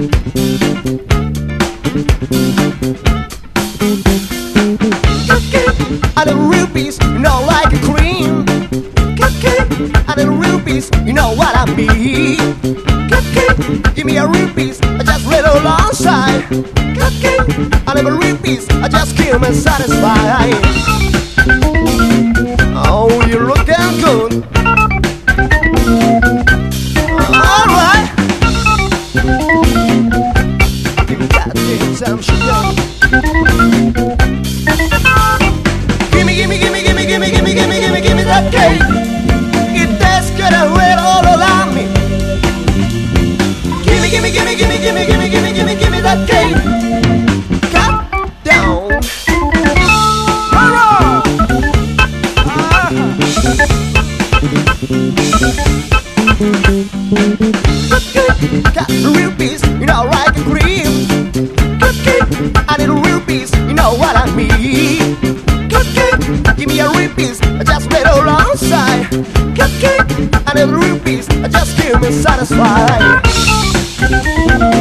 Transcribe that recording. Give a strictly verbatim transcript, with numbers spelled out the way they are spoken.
And the rupees, you know, like a cream. And the rupees, you know what I mean. Give me a rupees, I just little alongside. And the rupees, I just keep me satisfied. Oh, you look damn good. Alright. You got me some sugar. Gimme, gimme, gimme, gimme, gimme, gimme, gimme, gimme, gimme that cake. It tastes good and well all around me. Gimme, gimme, gimme, gimme, gimme, gimme, gimme, gimme, gimme that cake. Cut down. Hurrah! Ah. Got the real piece, you know, like a cream. I need a real piece, you know what I mean. Give me a real piece, just wait alongside. I need a real piece, just keep me satisfied.